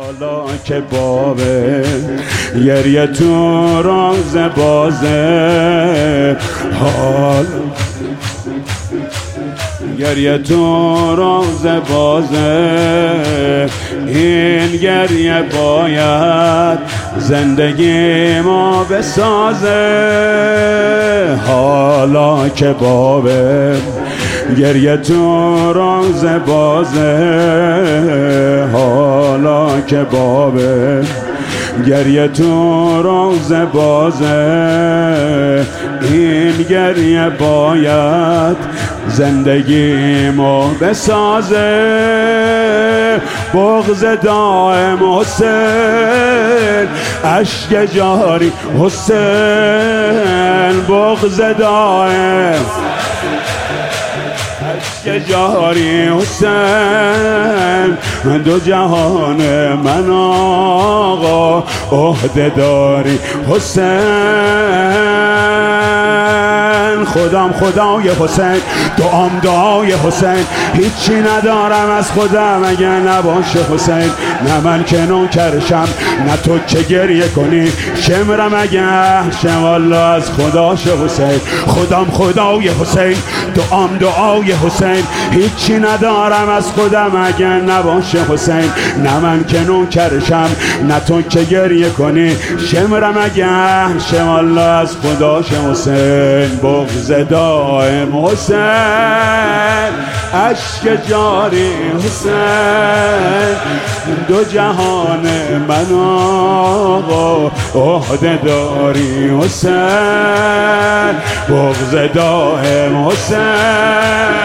حالا که بابه گریه تو راز بازه، حال گریه تو راز بازه، این گریه باید زندگی ما بسازه. حالا که بابه گریه تو راز بازه، حالا که بابه گریه تو راز بازه، این گریه باید زندگی ما بسازه. بغض دائم حسین، اشک جاری حسین، بغض دائم اشک جاری حسین، دو جهان من آقا عهده داری حسین. خودم خدای حسین، دعام دعای حسین، هیچی ندارم از خودم اگه نباشه حسین. نه من که نوکرشم نه تو که گریه کنی، شمرم اگه شم والله از خداش حسین. خودم خدای حسین، دعام دعای حسین، هیچی ندارم از خودم اگه نباشه حسین. نه من که نوکرشم نه تو که گریه کنی، شمرم اگه شم والله از خداش حسین. بغض دائم حسین، اشک جاری حسین، دو جهان من آقا عهده داری حسین. بغض دائم حسین،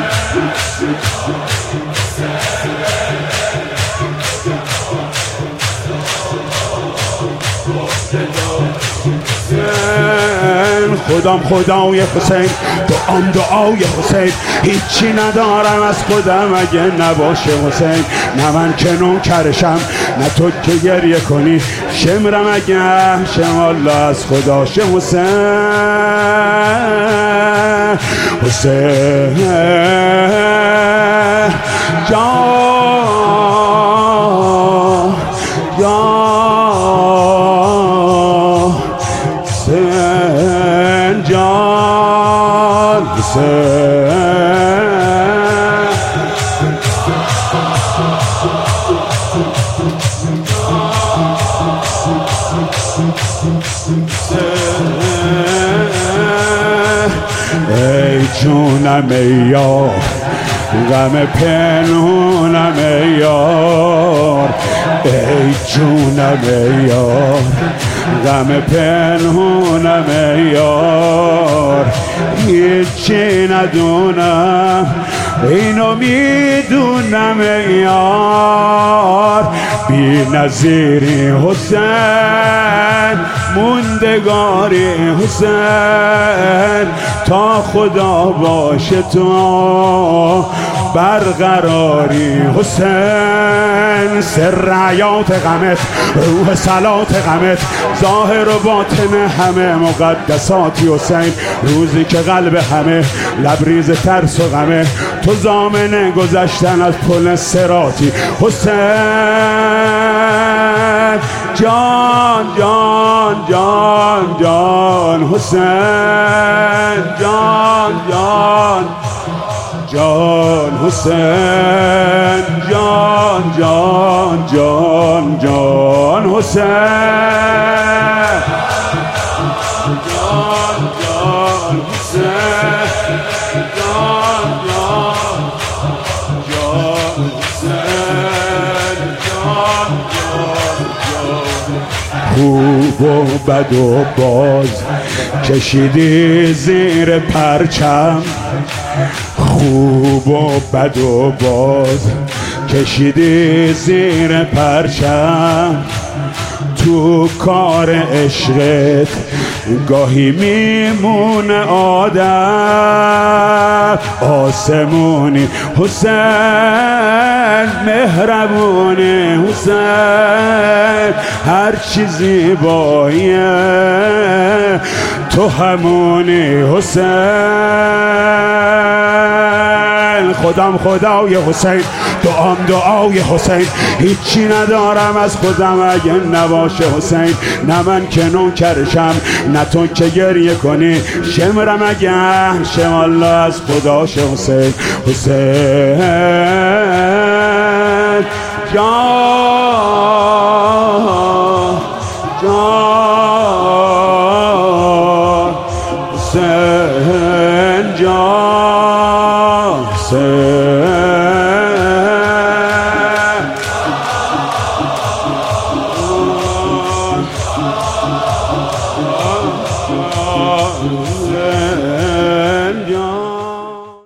خودم خدای حسین، دعام دعای حسین، هیچی ندارم از خودم اگه نباشه حسین. نه من که نوکرشم نه تو که گریه کنی، شمرم اگه شم الله از خداش حسین. حسین جان جان، حسین جان، حسین ای جونم ای یار، غم پنهونم ای یار، ای جونم ای یار، غم پنهونم ای یار. هیچی ندونم اینو میدونم ای یار، بی نظیری حسین، موندگاری حسین، تا خدا باشه تو برقراری حسین. سر حیات غمت، روح صلات غمت، ظاهر و باطن همه مقدساتی حسین. روزی که قلب همه لبریز ترس و غمه، تو ضامن گذشتن از پل صراطی حسین. جان جان جان جان حسین، جان جان جان حسین، جان جان جان جان حسین، جان جان حسین، جان جان جان حسین، جان جان جان. خوب و بد و باز کشیدی زیر پرچم، خوب و بد و باز کشیدی زیر پرچم. تو کار عشقت گاهی میمونه آدم، آسمونی حسین، مهربونی حسین، هر چیزی بایه تو همونی حسین. حسین، خودم خدای حسین، دعام دعای حسین، هیچی ندارم از خودم اگه نباشه حسین. نه من که نوکرشم نه تو که گریه کنی، شمرم اگه شمالله از خداش حسین. حسین یا